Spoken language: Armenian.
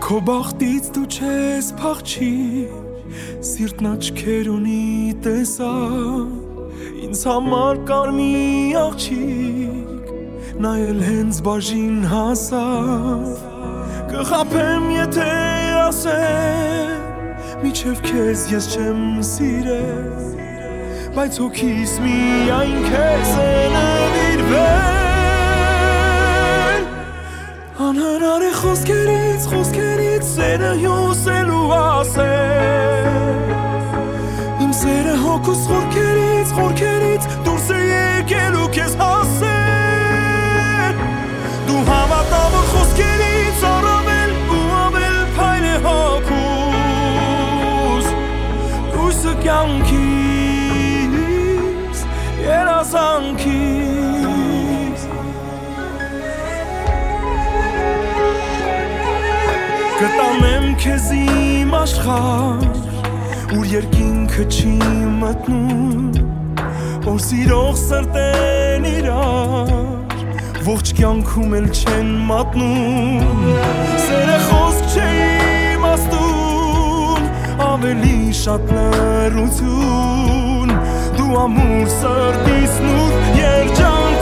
Քո բախտից դու չես փախչի Սիրտն աչքեր ունի տեսա Ինձ համար կար մի աղջիկ Նա էլ հենց բաժին հասավ Կխաբեմ եթե ասեմ Միջև քեզ ես չեմ սիրել Բայց հոգիս միայն քեզ է նվիրվել Անհնար է խոսքերից սերը հյուսելու ասել Իմ սերը հոգուս խորքերից դուրս է եկելու քեզ հասել Դու հավատա որ խոսքերից առավել ու ավել փայլ է հոգուս Լույսը կյանքիս երազանքիս Կտանեմ քեզ իմ աշխարհ, ուր երկինքը չի մտնում Որ սիրող սրտեն իրար, ողջ կյանքում էլ չեն մատնում Սերը խոսք չէ իմաստուն, ավելի շատ լռություն Դու ամուր սրտիս նուր երջան